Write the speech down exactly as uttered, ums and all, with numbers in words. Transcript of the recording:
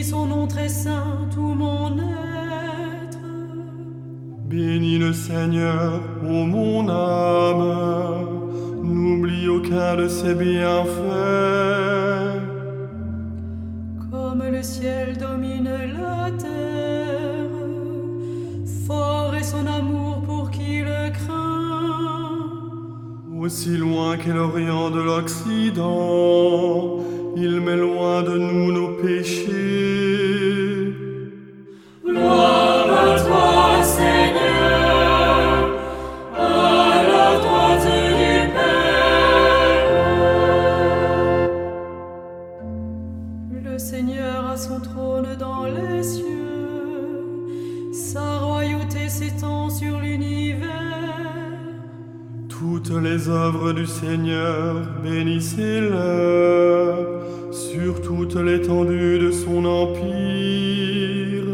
son nom très saint tout mon être. Bénis le Seigneur, ô mon âme, n'oublie aucun de ses bienfaits. Comme le ciel domine la terre, fort est son amour pour qui le craint. Aussi loin qu'est l'Orient de l'Occident, il met loin de nous nos péchés. Gloire à toi, Seigneur, à la droite du Père. Le Seigneur a son trône dans les cieux, sa royauté s'étend sur l'univers. Toutes les œuvres du Seigneur, bénissez-le, sur toute l'étendue de son empire.